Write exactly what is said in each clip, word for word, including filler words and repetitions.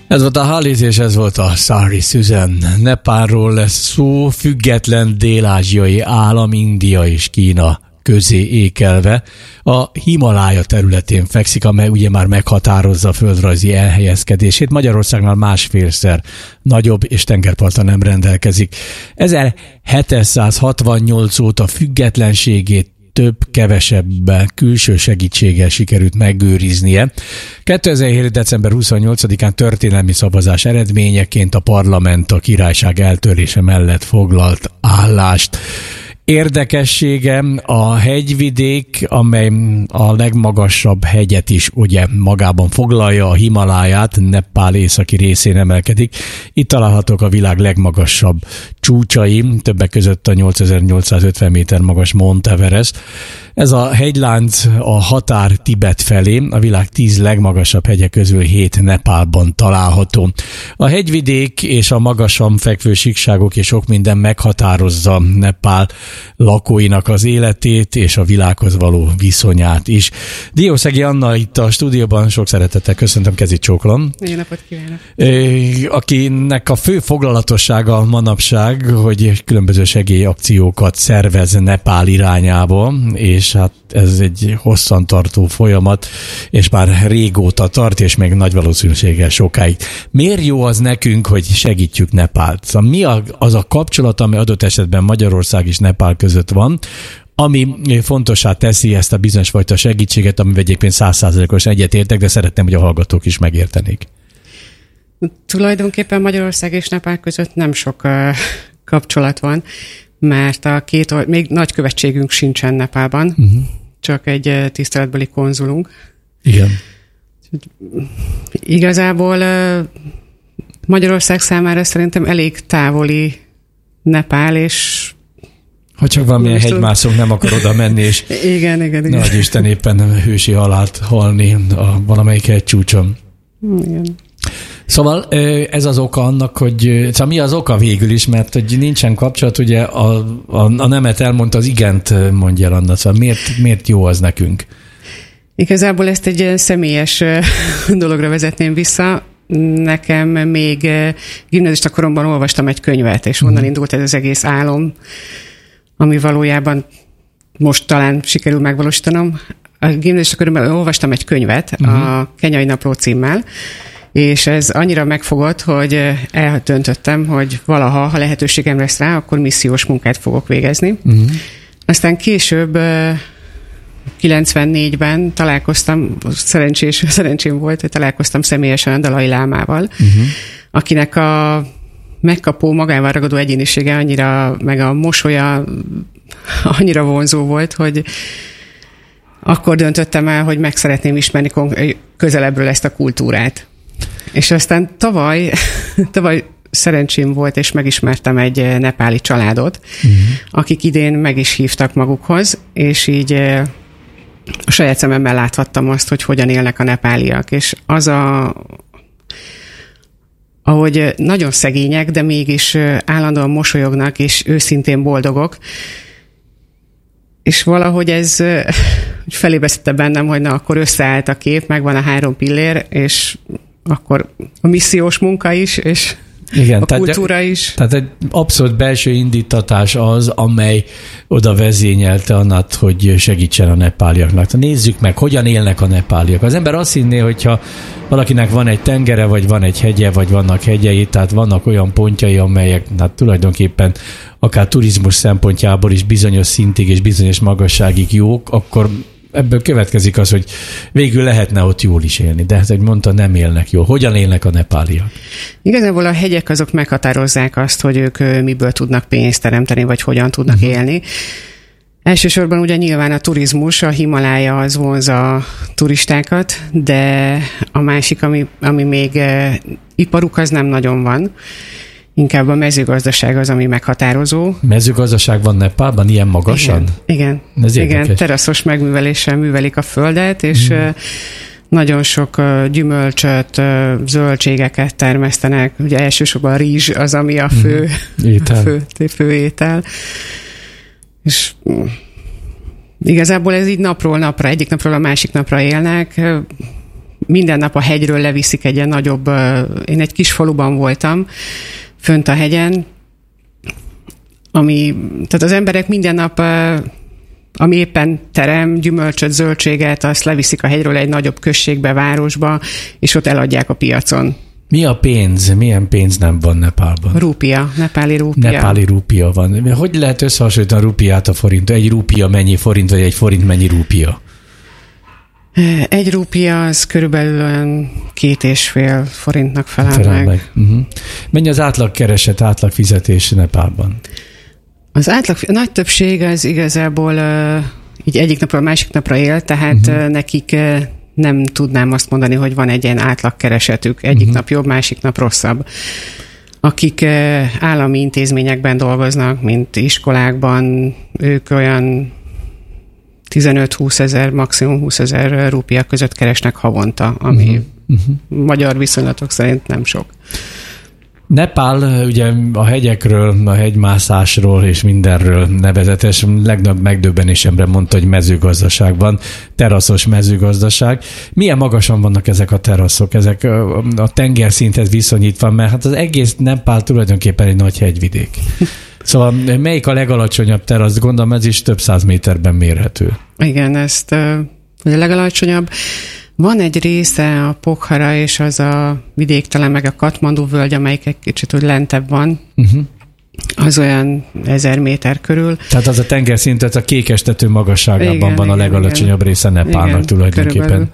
Ez volt a Halit, és ez volt a Sorry Susan. Nepálról lesz szó, független dél-ázsiai állam, India és Kína közé ékelve. A Himalája területén fekszik, amely ugye már meghatározza a földrajzi elhelyezkedését. Magyarországnál másfélszer nagyobb és tengerparttal nem rendelkezik. ezerhétszázhatvannyolc óta függetlenségét több-kevesebben külső segítséggel sikerült megőriznie. kétezer-hét. december huszonnyolcadikán történelmi szavazás eredményeként a parlament a királyság eltörlése mellett foglalt állást. Érdekessége a hegyvidék, amely a legmagasabb hegyet is ugye magában foglalja, a Himaláját, Nepál északi részén emelkedik. Itt találhatók a világ legmagasabb csúcsai, többek között a nyolcezer-nyolcszázötven méter magas Mount Everest. Ez a hegylánc a határ Tibet felé, a világ tíz legmagasabb hegye közül hét Nepálban található. A hegyvidék és a magasan fekvő síkságok és sok minden meghatározza Nepál lakóinak az életét és a világhoz való viszonyát is. Diószegi Anna itt a stúdióban, sok szeretettel köszöntöm, kezét csókolom. Jó napot kívánok! Akinek a fő foglalatossága manapság, hogy különböző segélyakciókat szervez Nepál irányába, és hát ez egy hosszantartó folyamat, és már régóta tart, és még nagy valószínűséggel sokáig. Miért jó az nekünk, hogy segítjük Nepált? Szóval mi az a kapcsolat, ami adott esetben Magyarország és Nepál között van, ami fontossá teszi ezt a bizonyos fajta segítséget, amivel egyébként száz százalékosan egyetértek, de szeretném, hogy a hallgatók is megértenék. Tulajdonképpen Magyarország és Nepál között nem sok uh, kapcsolat van, mert a két, még nagykövetségünk sincsen Nepálban, uh-huh. csak egy uh, tiszteletbeli konzulunk. Igen. Igazából uh, Magyarország számára szerintem elég távoli Nepál, és ha csak valamilyen hegymászónk nem akar oda menni, és igen, igen, igen. Nagy Isten éppen hősi halált halni a valamelyik hegycsúcson. Igen. Szóval ez az oka annak, hogy szóval mi az oka végül is, mert hogy nincsen kapcsolat, ugye a, a, a nemet elmondta, az igent mondja el Anna, szóval miért, miért jó az nekünk? Igazából ezt egy személyes dologra vezetném vissza. Nekem még gimnazista koromban olvastam egy könyvet, és onnan indult ez az egész álom, ami valójában most talán sikerül megvalósítanom. A gimnazista koromban olvastam egy könyvet, uh-huh. a Kenyai Napló címmel, és ez annyira megfogott, hogy eldöntöttem, hogy valaha, ha lehetőségem lesz rá, akkor missziós munkát fogok végezni. Uh-huh. Aztán később kilencvennégyben találkoztam, szerencsés, szerencsém volt, hogy találkoztam személyesen a Dalai Lámával, uh-huh. akinek a megkapó, magával ragadó egyénisége annyira, meg a mosolya annyira vonzó volt, hogy akkor döntöttem el, hogy meg szeretném ismerni közelebbről ezt a kultúrát. És aztán tavaly, tavaly szerencsém volt, és megismertem egy nepáli családot, uh-huh. akik idén meg is hívtak magukhoz, és így a saját szememmel láthattam azt, hogy hogyan élnek a nepáliak. És az a ahogy nagyon szegények, de mégis állandóan mosolyognak, és őszintén boldogok. És valahogy ez felébesztette bennem, hogy na, akkor összeállt a kép, megvan a három pillér, és akkor a missziós munka is, és igen, a tehát, kultúra is. Tehát egy abszolút belső indítatás az, amely oda vezényelte Annát, hogy segítsen a nepáliaknak. Nézzük meg, hogyan élnek a nepáliak. Az ember azt hinné, hogyha valakinek van egy tengere, vagy van egy hegye, vagy vannak hegyei, tehát vannak olyan pontjai, amelyek hát tulajdonképpen akár turizmus szempontjából is bizonyos szintig és bizonyos magasságig jók, akkor ebből következik az, hogy végül lehetne ott jól is élni, de hát, hogy mondta, nem élnek jól. Hogyan élnek a nepáliak? Igazából a hegyek azok meghatározzák azt, hogy ők miből tudnak pénzt teremteni, vagy hogyan tudnak uh-huh. élni. Elsősorban ugye nyilván a turizmus, a Himalája az vonzza a turistákat, de a másik, ami, ami még eh, iparuk, az nem nagyon van. Inkább a mezőgazdaság az, ami meghatározó. Mezőgazdaság van Nepálban ilyen magasan? Igen, igen, igen, teraszos megműveléssel művelik a földet, és hmm. nagyon sok gyümölcsöt, zöldségeket termesztenek. Ugye elsősorban a rizs az, ami a fő, hmm. étel. A fő, fő étel. És igazából ez így napról napra, egyik napról a másik napra élnek. minden nap a hegyről leviszik egy ilyen nagyobb, én egy kis faluban voltam, fönt a hegyen, ami, tehát az emberek minden nap, ami éppen terem, gyümölcsöt, zöldséget, azt leviszik a hegyről egy nagyobb községbe, városba, és ott eladják a piacon. Mi a pénz? Milyen pénz nem van Nepálban? Rúpia, nepáli rúpia. Nepáli rúpia van. Hogy lehet összehasonlítani a rúpiát a forint? Egy rúpia mennyi forint, vagy egy forint mennyi rúpia? Egy rúpia az körülbelül olyan két és fél forintnak felel, felel meg. meg. Uh-huh. Mennyi az átlag kereset, átlag fizetés Nepálban? Az átlag, nagy többség az igazából uh, így egyik napról a másik napra él, tehát uh-huh. uh, nekik uh, nem tudnám azt mondani, hogy van egy ilyen átlagkeresetük. Egyik uh-huh. nap jobb, másik nap rosszabb. Akik uh, állami intézményekben dolgoznak, mint iskolákban, ők olyan tizenöt-húsz ezer, maximum húsz ezer rúpia között keresnek havonta, ami uh-huh. magyar viszonylatok szerint nem sok. Nepál ugye a hegyekről, a hegymászásról és mindenről nevezetes, legnagyobb megdöbbenésemre mondta, hogy mezőgazdaságban, teraszos mezőgazdaság. Milyen magasan vannak ezek a teraszok, ezek a tengerszinthez viszonyítva, mert hát az egész Nepál tulajdonképpen egy nagy hegyvidék. Szóval melyik a legalacsonyabb terasz? Gondolom ez is több száz méterben mérhető. Igen, ezt a legalacsonyabb. Van egy része a Pokhara, és az a vidéktelen, meg a Katmandu völgy, amelyik egy kicsit úgy lentebb van. Uh-huh. Az olyan ezer méter körül. Tehát az a tengerszintet a kékestető magasságában igen, van a legalacsonyabb igen. része Nepálnak igen, tulajdonképpen. Körülbelül.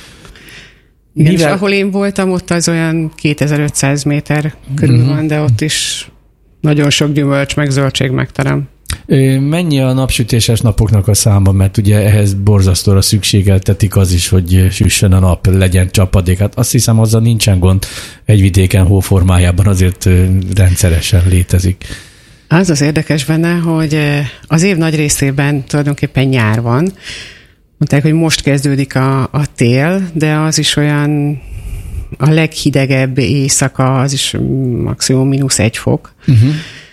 Igen, Mivel... és ahol én voltam, ott az olyan kétezer-ötszáz méter körül uh-huh. van, de ott is nagyon sok gyümölcs, meg zöldség megterem. Mennyi a napsütéses napoknak a száma, mert ugye ehhez borzasztóra szükségeltetik az is, hogy süssön a nap, legyen csapadék. Hát azt hiszem, azzal nincsen gond, egyvidéken hóformájában azért rendszeresen létezik. Az az érdekes benne, hogy az év nagy részében tulajdonképpen nyár van. Mondták, hogy most kezdődik a, a tél, de az is olyan a leghidegebb éjszaka, az is maximum mínusz egy fok. Uh-huh.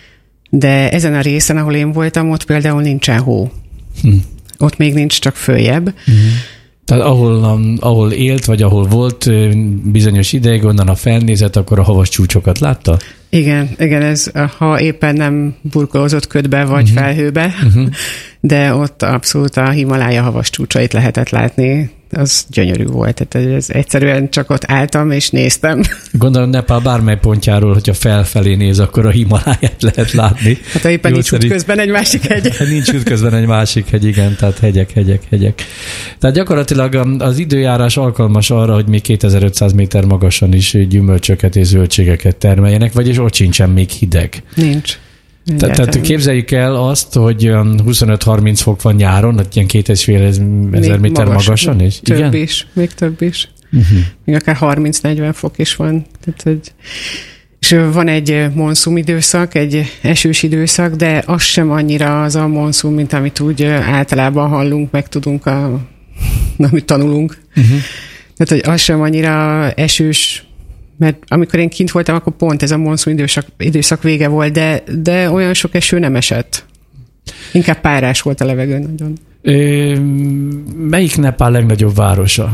De ezen a részen, ahol én voltam, ott például nincsen hó. Hm. Ott még nincs, csak följebb. Uh-huh. Tehát ahol, ahol élt, vagy ahol volt bizonyos ideig, onnan a felnézet, akkor a havas csúcsokat látta? Igen, igen, ez ha éppen nem burkolózott ködbe, vagy uh-huh. felhőbe, uh-huh. de ott abszolút a Himalája havas csúcsait lehetett látni. Az gyönyörű volt. Tehát ez egyszerűen csak ott álltam és néztem. Gondolom Nepál bármely pontjáról, hogyha felfelé néz, akkor a Himaláját lehet látni. Hát ha éppen nincs útközben egy másik hegy. Nincs útközben egy másik hegy, igen, tehát hegyek, hegyek, hegyek. Tehát gyakorlatilag az időjárás alkalmas arra, hogy még kétezer-ötszáz méter magasan is gyümölcsöket és zöldségeket termeljenek, vagyis ott sincsen még hideg. Nincs. Te, tehát képzeljük el azt, hogy huszonöt-harminc fok van nyáron, ott ilyen két és fél ezer méter magas, magasan is? Több igen? is, még több is. Uh-huh. Még akár harminc-negyven fok is van. Tehát, hogy... És van egy monszum időszak, egy esős időszak, de az sem annyira az a monszum, mint amit úgy általában hallunk, meg tudunk, a... amit tanulunk. Uh-huh. Tehát, hogy az sem annyira esős, mert amikor én kint voltam, akkor pont ez a monszum időszak, időszak vége volt, de, de olyan sok eső nem esett. Inkább párás volt a levegő nagyon. Ö, melyik Nepál legnagyobb városa?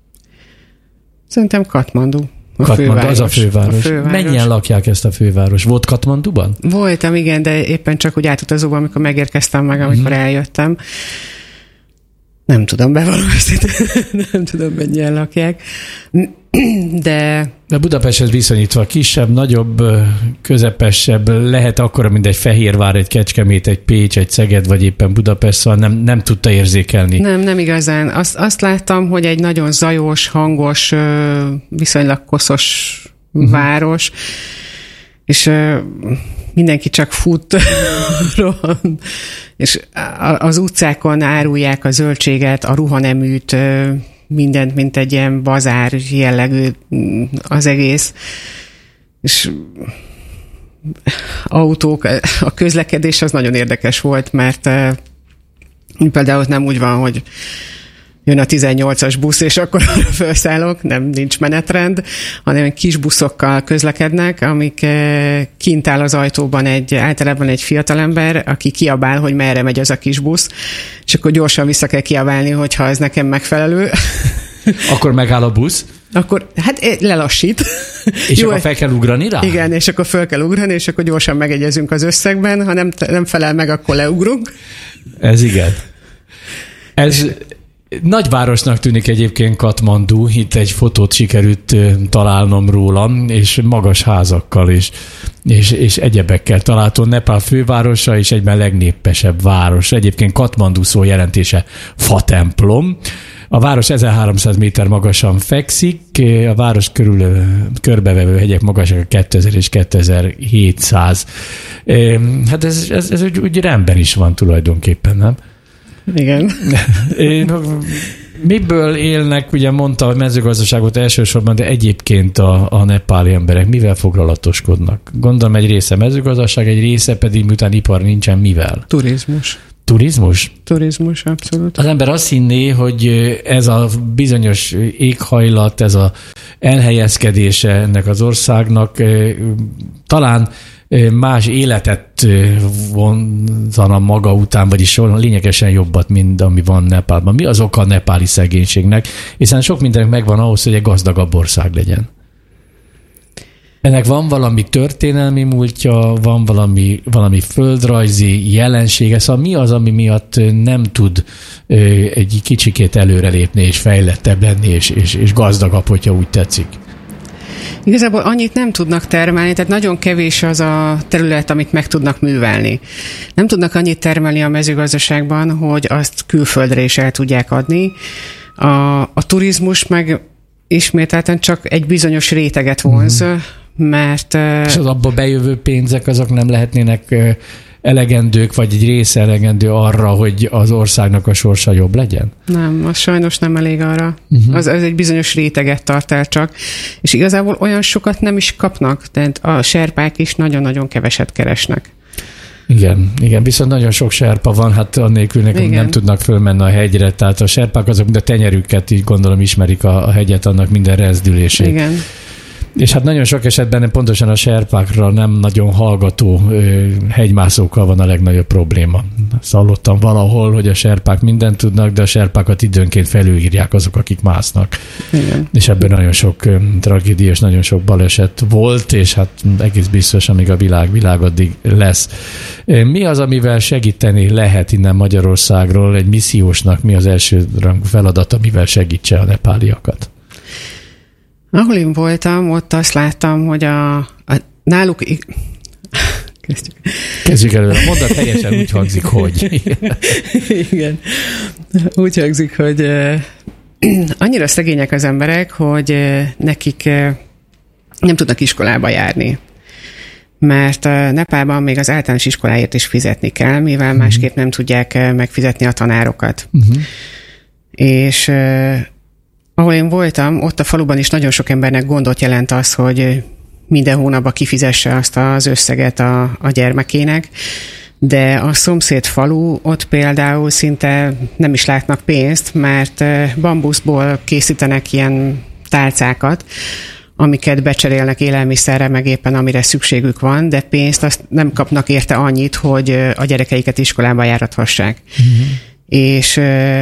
Szerintem Katmandu. A Katmandu, főváros. Az a főváros. a főváros. Mennyien lakják ezt a főváros? Volt Katmanduban? Voltam, igen, de éppen csak úgy átutazóban, amikor megérkeztem meg, amikor mm-hmm. eljöttem. Nem tudom, bevallom őszintén, nem tudom, mennyien lakják. De... De Budapesthez viszonyítva kisebb, nagyobb, közepesebb, lehet akkora, mint egy Fehérvár, egy Kecskemét, egy Pécs, egy Szeged, vagy éppen Budapest, szóval nem, nem tudta érzékelni. Nem, nem igazán. Azt, azt láttam, hogy egy nagyon zajos, hangos, viszonylag koszos uh-huh. város, és mindenki csak fut, rohan, és az utcákon árulják a zöldséget, a ruhaneműt, mindent, mint egy ilyen bazár jellegű az egész. És autók, a közlekedés az nagyon érdekes volt, mert például ott nem úgy van, hogy jön a tizennyolcas busz, és akkor felszállok, nem, nincs menetrend, hanem kis buszokkal közlekednek, amik kint áll az ajtóban egy, általában egy fiatalember, aki kiabál, hogy merre megy az a kis busz, és akkor gyorsan vissza kell kiabálni, hogyha ez nekem megfelelő. Akkor megáll a busz? Akkor hát lelassít. És Jó, akkor fel kell ugrani rá? Igen, és akkor fel kell ugrani, és akkor gyorsan megegyezünk az összegben, ha nem, nem felel meg, akkor leugrunk. Ez igen. Ez nagyvárosnak tűnik egyébként Katmandu, itt egy fotót sikerült találnom róla, és magas házakkal is, és, és egyebekkel található. Nepál fővárosa és egyben legnépesebb város. Egyébként Katmandu szó jelentése fatemplom. A város ezerháromszáz méter magasan fekszik, a város körül körbevevő hegyek magassága kétezer és kétezer-hétszáz. Hát ez, ez, ez úgy, úgy rendben is van tulajdonképpen, nem? Igen. Miből élnek, ugye mondta a mezőgazdaságot elsősorban, de egyébként a, a nepáli emberek mivel foglalatoskodnak? Gondolom egy része mezőgazdaság, egy része pedig, miután ipar nincsen, mivel? Turizmus. Turizmus? Turizmus, abszolút. Az ember azt hinné, hogy ez a bizonyos éghajlat, ez a elhelyezkedése ennek az országnak talán más életet vonzana maga után, vagyis lényegesen jobbat, mint ami van Nepálban. Mi az oka a nepáli szegénységnek? Hiszen sok mindenek megvan ahhoz, hogy egy gazdagabb ország legyen. Ennek van valami történelmi múltja, van valami, valami földrajzi jelensége, szóval mi az, ami miatt nem tud egy kicsikét előrelépni, és fejlettebb lenni, és, és, és gazdagabb, hogyha úgy tetszik? Igazából annyit nem tudnak termelni, tehát nagyon kevés az a terület, amit meg tudnak művelni. Nem tudnak annyit termelni a mezőgazdaságban, hogy azt külföldre is el tudják adni. A, a turizmus meg ismételten csak egy bizonyos réteget vonz, uh-huh. mert... És az abba bejövő pénzek azok nem lehetnének elegendők, vagy egy része elegendő arra, hogy az országnak a sorsa jobb legyen? Nem, az sajnos nem elég arra. Uh-huh. Az, az egy bizonyos réteget tart el csak. És igazából olyan sokat nem is kapnak, tehát a serpák is nagyon-nagyon keveset keresnek. Igen, igen, viszont nagyon sok serpa van, hát annélkül nekünk nem tudnak fölmenni a hegyre, tehát a serpák azok, de tenyerüket így gondolom ismerik a, a hegyet, annak minden rezdülését. Igen. És hát nagyon sok esetben pontosan a serpákra nem nagyon hallgató ö, hegymászókkal van a legnagyobb probléma. Azt hallottam valahol, hogy a serpák mindent tudnak, de a serpákat időnként felülírják azok, akik másznak. Igen. És ebben nagyon sok ö, tragédia és nagyon sok baleset volt, és hát egész biztos, amíg a világ világ addig lesz. Mi az, amivel segíteni lehet innen Magyarországról? Egy missziósnak mi az első rangú feladat, amivel segítse a nepáliakat? Ahol én voltam, ott azt láttam, hogy a, a náluk... Kezdjük. Kezdjük előre. A mondat teljesen úgy hangzik, hogy... Igen. Úgy hangzik, hogy uh, annyira szegények az emberek, hogy uh, nekik uh, nem tudnak iskolába járni. Mert uh, Nepálban még az általános iskoláért is fizetni kell, mivel uh-huh. másképp nem tudják uh, megfizetni a tanárokat. Uh-huh. És... Uh, ahol én voltam, ott a faluban is nagyon sok embernek gondot jelent az, hogy minden hónapban kifizesse azt az összeget a, a gyermekének, de a szomszéd falu, ott például szinte nem is látnak pénzt, mert bambuszból készítenek ilyen tálcákat, amiket becserélnek élelmiszerre, meg éppen amire szükségük van, de pénzt azt nem kapnak érte annyit, hogy a gyerekeiket iskolába járathassák. Uh-huh. És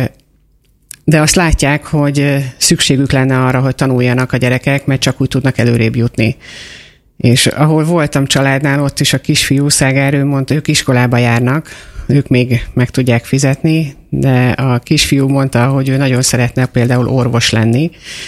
de azt látják, hogy szükségük lenne arra, hogy tanuljanak a gyerekek, mert csak úgy tudnak előrébb jutni. És ahol voltam családnál, ott is a kisfiú Szágárő mondta, ők iskolába járnak, ők még meg tudják fizetni, de a kisfiú mondta, hogy ő nagyon szeretne például orvos lenni,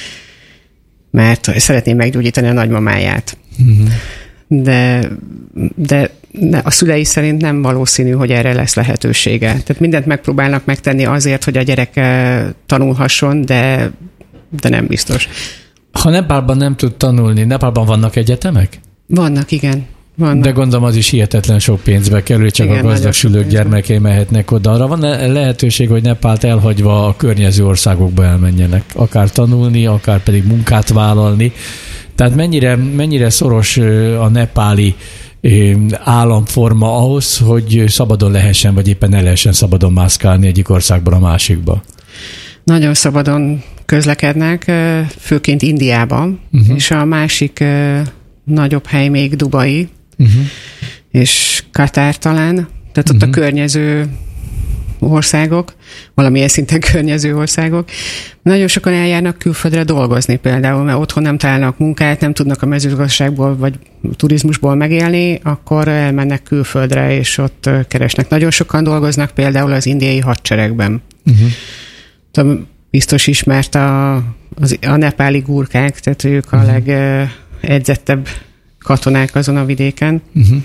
mert szeretné meggyógyítani a nagymamáját. Uh-huh. De, de a szülei szerint nem valószínű, hogy erre lesz lehetősége. Tehát mindent megpróbálnak megtenni azért, hogy a gyerek tanulhasson, de, de nem biztos. Ha Nepálban nem tud tanulni, Nepálban vannak egyetemek? Vannak, igen. Vannak. De gondolom az is hihetetlen sok pénzbe kerül, csak igen, a gazdag szülők gyermekei mehetnek oda. Arra van lehetőség, hogy Nepált elhagyva a környező országokba elmenjenek. Akár tanulni, akár pedig munkát vállalni. Tehát mennyire, mennyire szoros a nepáli államforma ahhoz, hogy szabadon lehessen, vagy éppen ne lehessen szabadon mászkálni egyik országban a másikba? Nagyon szabadon közlekednek, főként Indiában, uh-huh. és a másik nagyobb hely még Dubai, uh-huh. és Katár talán, tehát ott uh-huh. a környező országok, valamilyen szinten környező országok. Nagyon sokan eljárnak külföldre dolgozni például, mert otthon nem találnak munkát, nem tudnak a mezőgazdaságból vagy turizmusból megélni, akkor elmennek külföldre, és ott keresnek. Nagyon sokan dolgoznak például az indiai hadseregben. Uh-huh. Biztos ismert a, az, a nepáli gurkák, tehát ők a uh-huh. legedzettebb katonák azon a vidéken. Uh-huh.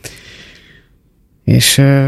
És uh,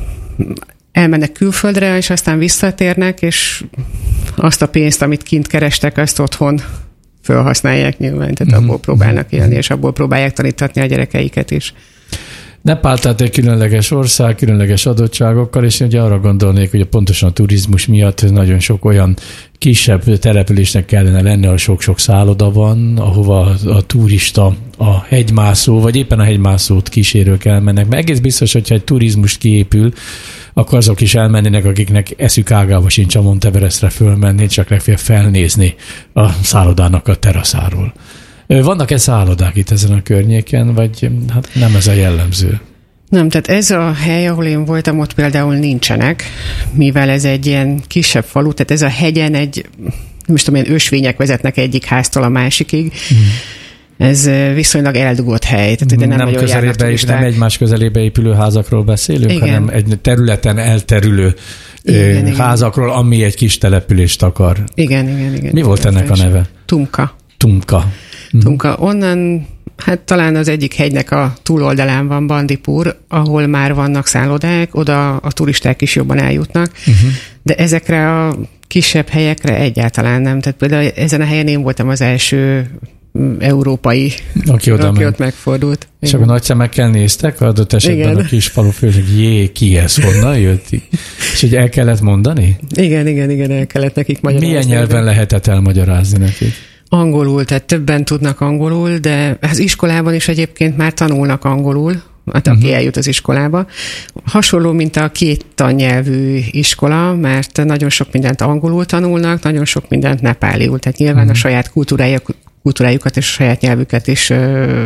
elmennek külföldre, és aztán visszatérnek, és azt a pénzt, amit kint kerestek, azt otthon felhasználják nyilván, tehát uh-huh. abból próbálnak élni, és abból próbálják tanítatni a gyerekeiket is. Nepál tehát egy különleges ország, különleges adottságokkal, és ugye arra gondolnék, hogy pontosan a turizmus miatt nagyon sok olyan kisebb településnek kellene lenni, ahol sok-sok szálloda van, ahova a, a turista, a hegymászó, vagy éppen a hegymászót kísérők elmennek. Mert egész biztos, hogyha egy turizmus kiépül, akkor azok is elmennének, akiknek eszük ágába sincs a Monteverestre fölmenni, csak legfeljebb felnézni a szállodának a teraszáról. Vannak-e szállodák itt ezen a környéken, vagy hát nem ez a jellemző? Nem, tehát ez a hely, ahol én voltam, ott például nincsenek, mivel ez egy ilyen kisebb falu, tehát ez a hegyen egy, nem is tudom, ilyen ösvények vezetnek egyik háztól a másikig. Mm. Ez viszonylag eldugott hely. Tehát nem nem közelébe és nem egymás közelébe épülő házakról beszélünk, igen. hanem egy területen elterülő igen, házakról, igen. ami egy kis települést akar. Igen, igen, igen. Mi volt ennek a neve? Tumka. Tumka. Tumka. Onnan, hát talán az egyik hegynek a túloldalán van Bandipur, ahol már vannak szállodák, oda a turisták is jobban eljutnak, uh-huh. de ezekre a kisebb helyekre egyáltalán nem. Tehát például ezen a helyen én voltam az első európai, aki, oda aki ott megfordult. És igen. akkor nagy szemekkel néztek, adott esetben igen. a kis falu főség, jé, ki ez, honnan jött? És hogy el kellett mondani? Igen, igen, igen, el kellett nekik magyarázni. Milyen nyelven lehetett elmagyarázni nekik? Angolul, tehát többen tudnak angolul, de az iskolában is egyébként már tanulnak angolul, hát aki uh-huh. eljut az iskolába. Hasonló, mint a két tannyelvű iskola, mert nagyon sok mindent angolul tanulnak, nagyon sok mindent nepáliul, tehát nyilván uh-huh. a saját kultúrájuk, kultúrájukat és a saját nyelvüket is ö,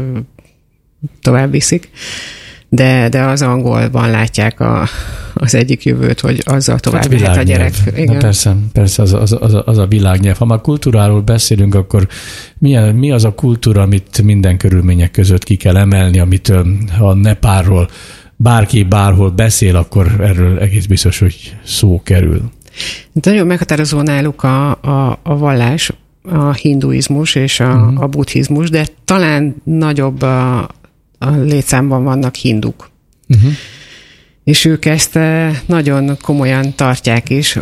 tovább viszik, de, de az angolban látják a, az egyik jövőt, hogy azzal tovább hát lehet a gyerek. Igen. Persze, persze az, az, az, az a világnyelv. Ha már kultúráról beszélünk, akkor mi, mi az a kultúra, amit minden körülmények között ki kell emelni, amit ha Nepálról bárki bárhol beszél, akkor erről egész biztos, hogy szó kerül. Nagyon meghatározó náluk a, a, a vallás, a hinduizmus és a, uh-huh. a buddhizmus, de talán nagyobb a, a létszámban vannak hinduk. Uh-huh. És ők ezt nagyon komolyan tartják is.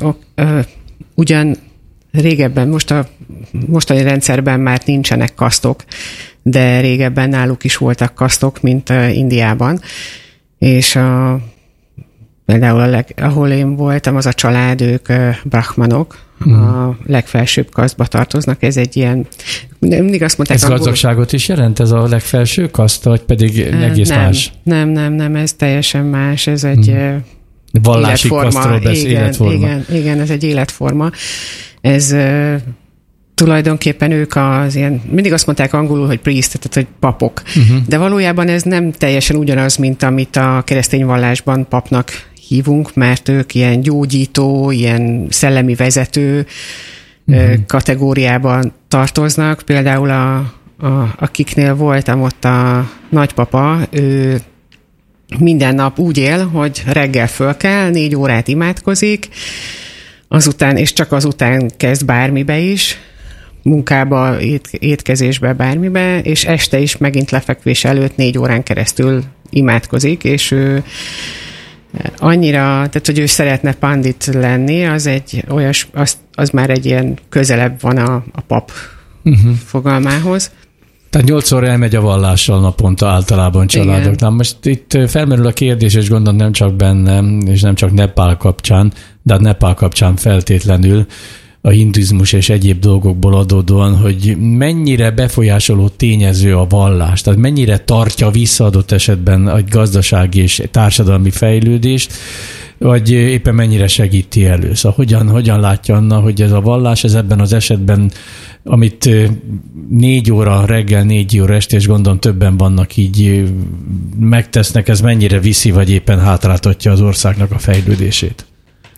Ugyan régebben, most a mostani rendszerben már nincsenek kasztok, de régebben náluk is voltak kasztok, mint Indiában. És a, például, a leg, ahol én voltam, az a család, ők brahmanok, hmm. a legfelsőbb kasztba tartoznak. Ez egy ilyen, mindig azt mondták... Ez angol... gazdagságot is jelent, ez a legfelső kaszt, vagy pedig egész nem, más? Nem, nem, nem, ez teljesen más, ez egy hmm. vallási kasztról beszél, igen, életforma. Igen, igen, ez egy életforma. Ez uh, tulajdonképpen ők az ilyen, mindig azt mondták angolul, hogy priest, tehát hogy papok. Uh-huh. De valójában ez nem teljesen ugyanaz, mint amit a keresztény vallásban papnak hívunk, mert ők ilyen gyógyító, ilyen szellemi vezető uh-huh. kategóriában tartoznak. Például a, a, akiknél voltam ott a nagypapa, ő minden nap úgy él, hogy reggel föl kell, négy órát imádkozik, azután, és csak azután kezd bármibe is, munkába, ét, étkezésbe, bármibe, és este is megint lefekvés előtt négy órán keresztül imádkozik, és ő annyira, tehát hogy ő szeretne pandit lenni, az egy olyas, az, az már egy ilyen közelebb van a, a pap uh-huh. fogalmához. Tehát nyolcszor elmegy a vallással naponta általában családoknál. Most itt felmerül a kérdés, és gondolom nem csak bennem, és nem csak Nepál kapcsán, de a Nepál kapcsán feltétlenül a hinduizmus és egyéb dolgokból adódóan, hogy mennyire befolyásoló tényező a vallás, tehát mennyire tartja vissza adott esetben egy gazdasági és társadalmi fejlődést, vagy éppen mennyire segíti elő. Szóval hogyan, hogyan látja Anna, hogy ez a vallás, ez ebben az esetben, amit négy óra reggel, négy óra este, és gondolom többen vannak így, megtesznek, ez mennyire viszi, vagy éppen hátráltatja az országnak a fejlődését?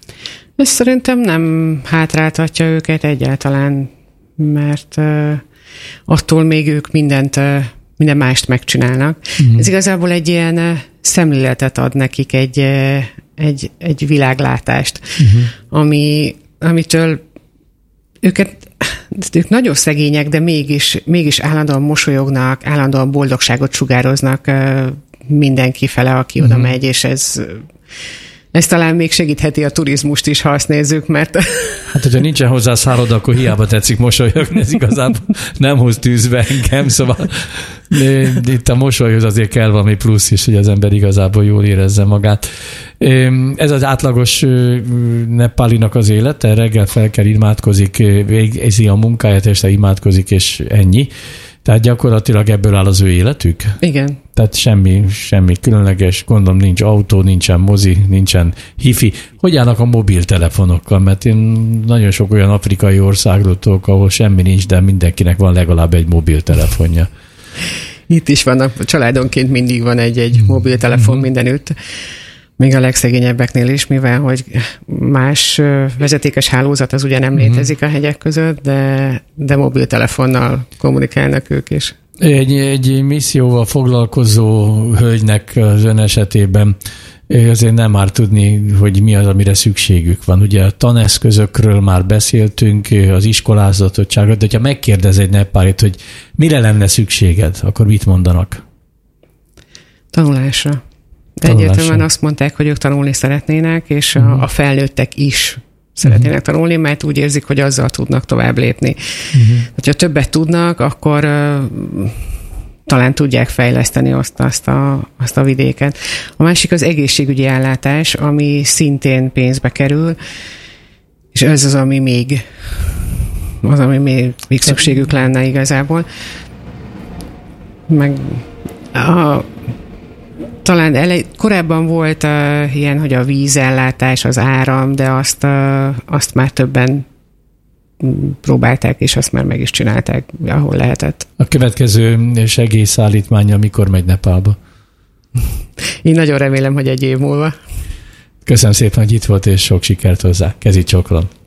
Ez szerintem nem hátráltatja őket egyáltalán, mert uh, attól még ők mindent, uh, minden mást megcsinálnak. Uh-huh. Ez igazából egy ilyen uh, szemléletet ad nekik, egy, uh, egy, egy világlátást, uh-huh. ami, amitől őket, ők nagyon szegények, de mégis, mégis állandóan mosolyognak, állandóan boldogságot sugároznak uh, mindenki fele, aki uh-huh. oda megy, és ez... Ez talán még segítheti a turizmust is, ha azt nézzük, mert... Hát, hogyha nincsen hozzá szálloda, akkor hiába tetszik mosolyogni, ez igazából nem hoz tűzbe engem, szóval itt a mosolyhoz azért kell valami plusz is, hogy az ember igazából jól érezze magát. Ez az átlagos nepálinak az élete, reggel fel kell, imádkozik, végzi a munkáját, este imádkozik, és ennyi. Tehát gyakorlatilag ebből áll az ő életük? Igen. Tehát semmi, semmi különleges, gondolom nincs autó, nincsen mozi, nincsen hifi. Hogy állnak a mobiltelefonokkal? Mert én nagyon sok olyan afrikai országról tudok, ahol semmi nincs, de mindenkinek van legalább egy mobiltelefonja. Itt is vannak, családonként mindig van egy-egy mm. mobiltelefon mm-hmm. mindenütt. Még a legszegényebbeknél is, mivel hogy más vezetékes hálózat az ugye nem uh-huh. létezik a hegyek között, de, de mobiltelefonnal kommunikálnak ők is. Egy, egy misszióval foglalkozó hölgynek az ön esetében azért nem már tudni, hogy mi az, amire szükségük van. Ugye a taneszközökről már beszéltünk, az iskolázatottságot, de ha megkérdez egy nepálit, hogy mire lenne szükséged, akkor mit mondanak? Tanulásra. De egyértelműen azt mondták, hogy ők tanulni szeretnének, és uh-huh. a, a felnőttek is szeretnének uh-huh. tanulni, mert úgy érzik, hogy azzal tudnak tovább lépni. Uh-huh. Ha többet tudnak, akkor uh, talán tudják fejleszteni azt, azt, a, azt a vidéket. A másik az egészségügyi ellátás, ami szintén pénzbe kerül, és ez az, ami még, az, ami még, még szükségük lenne igazából. Meg a Talán elej, korábban volt uh, ilyen, hogy a vízellátás, az áram, de azt, uh, azt már többen próbálták, és azt már meg is csinálták, ahol lehetett. A következő segélyszállítmánya mikor megy Nepálba? Én nagyon remélem, hogy egy év múlva. Köszönöm szépen, hogy itt volt, és sok sikert hozzá. Kezi csókolom.